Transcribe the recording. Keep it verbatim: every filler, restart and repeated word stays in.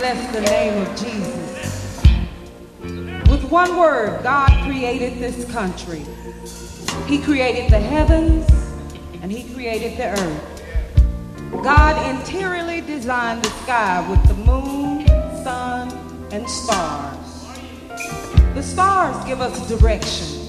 bless the name of Jesus. With one word, God created this country. He created the heavens and he created the earth. God interiorly designed the sky with the moon, sun, and stars. The stars give us direction.